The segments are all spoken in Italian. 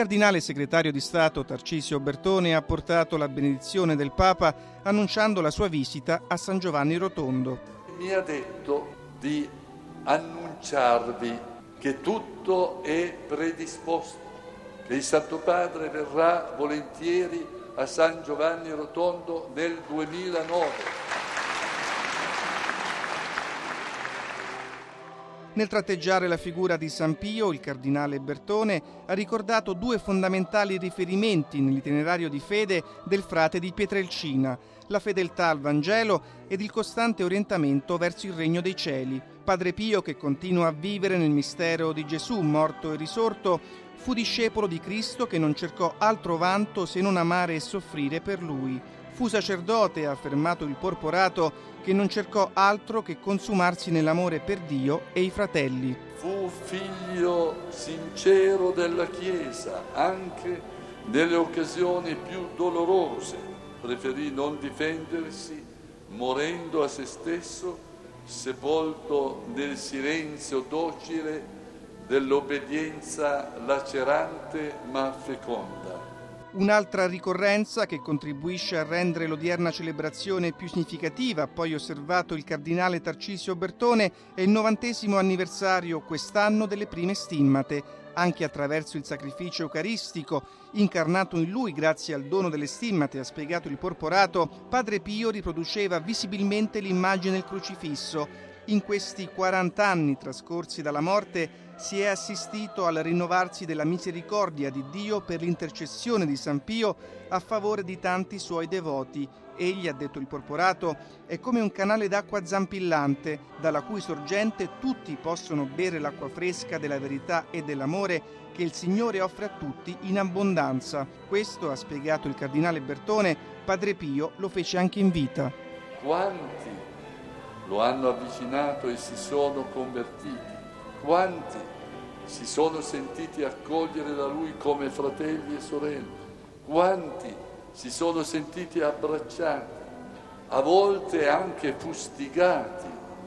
cardinale segretario di Stato Tarcisio Bertone ha portato la benedizione del Papa annunciando la sua visita a San Giovanni Rotondo. Mi ha detto di annunciarvi che tutto è predisposto, che il Santo Padre verrà volentieri a San Giovanni Rotondo nel 2009. Nel tratteggiare la figura di San Pio, il cardinale Bertone ha ricordato due fondamentali riferimenti nell'itinerario di fede del frate di Pietrelcina: la fedeltà al Vangelo ed il costante orientamento verso il regno dei cieli. Padre Pio, che continua a vivere nel mistero di Gesù morto e risorto, fu discepolo di Cristo che non cercò altro vanto se non amare e soffrire per Lui. Fu sacerdote, ha affermato il Porporato, che non cercò altro che consumarsi nell'amore per Dio e i fratelli. Fu figlio sincero della Chiesa, anche nelle occasioni più dolorose. Preferì non difendersi, morendo a se stesso, sepolto nel silenzio docile dell'obbedienza lacerante ma feconda. Un'altra ricorrenza che contribuisce a rendere l'odierna celebrazione più significativa, poi osservato il cardinale Tarcisio Bertone, è il 90° anniversario quest'anno delle prime stimmate. Anche attraverso il sacrificio eucaristico, incarnato in lui grazie al dono delle stimmate, ha spiegato il Porporato, Padre Pio riproduceva visibilmente l'immagine del crocifisso. In questi 40 anni trascorsi dalla morte si è assistito al rinnovarsi della misericordia di Dio per l'intercessione di San Pio a favore di tanti suoi devoti. Egli, ha detto il Porporato, è come un canale d'acqua zampillante, dalla cui sorgente tutti possono bere l'acqua fresca della verità e dell'amore che il Signore offre a tutti in abbondanza. Questo, ha spiegato il cardinale Bertone, Padre Pio lo fece anche in vita. Quanti lo hanno avvicinato e si sono convertiti? Quanti si sono sentiti accogliere da lui come fratelli e sorelle? Quanti si sono sentiti abbracciati, a volte anche fustigati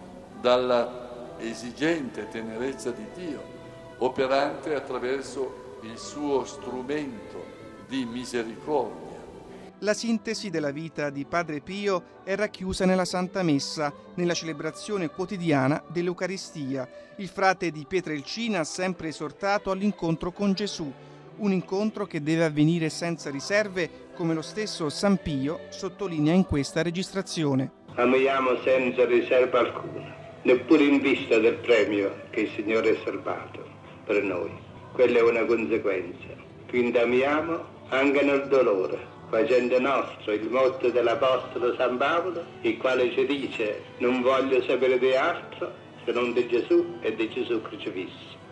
dalla esigente tenerezza di Dio, operante attraverso il suo strumento di misericordia. La sintesi della vita di Padre Pio è racchiusa nella Santa Messa, nella celebrazione quotidiana dell'Eucaristia. Il frate di Pietrelcina ha sempre esortato all'incontro con Gesù, un incontro che deve avvenire senza riserve, come lo stesso San Pio sottolinea in questa registrazione. Amiamo senza riserva alcuna, neppure in vista del premio che il Signore ha riservato per noi. Quella è una conseguenza. Quindi amiamo anche nel dolore, facendo nostro il motto dell'Apostolo San Paolo, il quale ci dice: non voglio sapere di altro se non di Gesù e di Gesù crocifisso.